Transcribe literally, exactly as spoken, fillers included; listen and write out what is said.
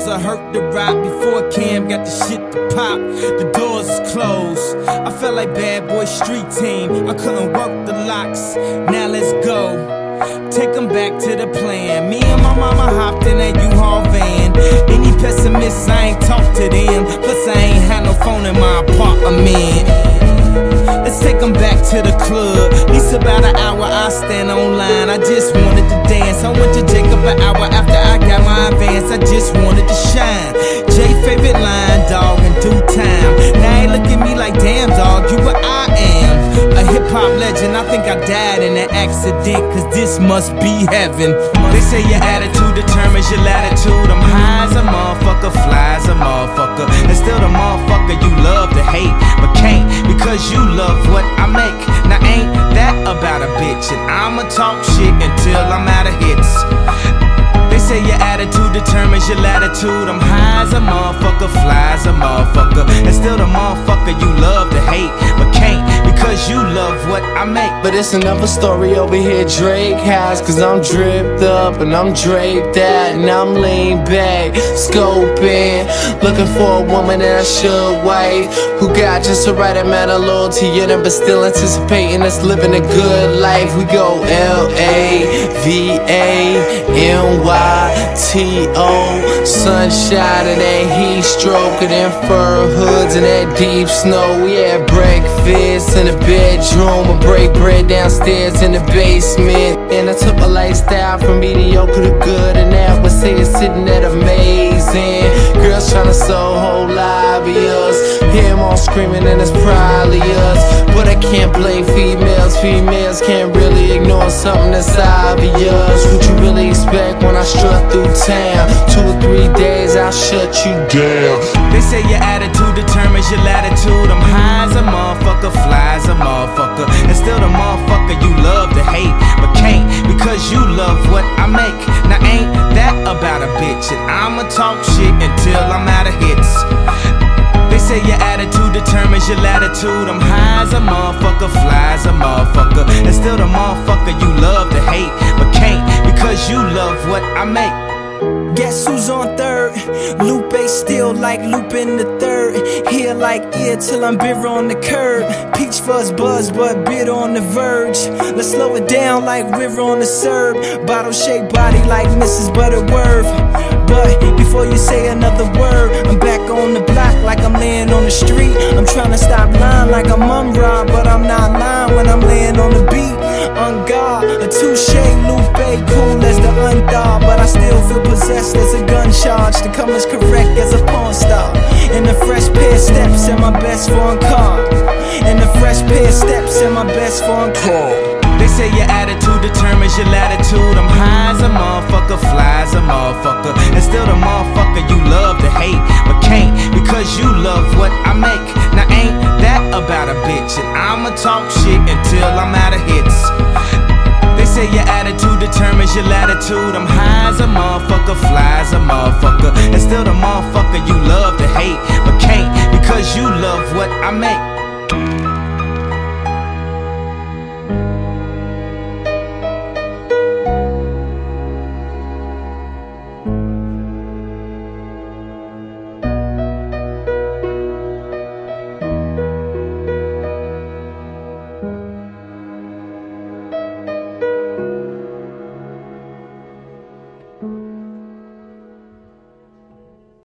cause I hurt the rock before Cam got the shit to pop. The doors is closed. I felt like bad boy street team. I couldn't work the locks. Now let's go. Take them back to the plan. Me and my mama hopped in that U-Haul van. Any pessimists, I ain't talk to them. Plus I ain't had no phone in my apartment. Let's take them back to the club. At least about an hour I stand online. I just wanted to dance. I went to Jacob an hour after I got my advance. I just wanted to shine. Jay favorite line, dog, in due time. Now they look at me like, damn dog, you what I am. A hip-hop legend, I think I died in an accident, cause this must be heaven. They say your attitude determines your latitude. I'm high as a motherfucker, fly as a motherfucker, and still the motherfucker you love to hate, but can't, because you love what I make. Now ain't that about a bitch, and I'ma talk shit until I'm out of hits. They say your attitude determines your latitude. I'm high as a motherfucker, fly as a motherfucker, and still the motherfucker you love to hate, but can't, because you love what I make. But it's another story over here Drake has, cause I'm dripped up and I'm draped out, and I'm lean back, scoping, looking for a woman that I should wife, who got just the right amount of loyalty in her, but still anticipating us living a good life. We go L A V A N Y T O, sunshine and that heat stroke, and them fur hoods and that deep snow. We had breakfast in the bedroom, I break bread downstairs in the basement, and I took my lifestyle from mediocre to good, and now I say it's sitting at amazing. Girls tryna sell whole lobbyists, hear them all screaming and it's probably us, but I can't blame females. Females can't really ignore something that's obvious. What you really expect when I strut through town? Two or three days I'll shut you down. They say your attitude determines your latitude. I'm high as a motherfucker, fly as a motherfucker, and still the motherfucker you love to hate, but can't, because you love what I make. Now ain't that about a bitch, and I'ma talk shit until I'm out of hits. They say your attitude determines your latitude. I'm high as a motherfucker, fly as a motherfucker, and still the motherfucker you love to hate, but can't, because you love what I make. Guess who's on third? Lupe still like looping the third. Here like ear till I'm bitter on the curb. Peach fuzz buzz but bitter on the verge. Let's slow it down like river on the serve. Bottle shaped body like Missus Butterworth. But before you say another word, I'm back on the block like I'm laying on the street. I'm trying to stop lying like I'm Mum-Ra, but I'm not lying when I'm laying on the beat. On guard, a touche, Lupe, cool as the unthaw, but I still feel possessed as a gun charge to come as correct as a porn star. In a fresh pair of steps in my best foreign car. In a fresh pair of steps in my best foreign car. They say your attitude determines your latitude. I'm high as a motherfucker, fly as a motherfucker, and still the motherfucker you love to hate, but can't, because you love what I make. Now ain't that about a bitch, and I'ma talk shit until I'm out of hits. They say your attitude determines your latitude. I'm high as a motherfucker, fly as a motherfucker, and still the motherfucker you love to hate, but can't, because you love what I make. Thank you.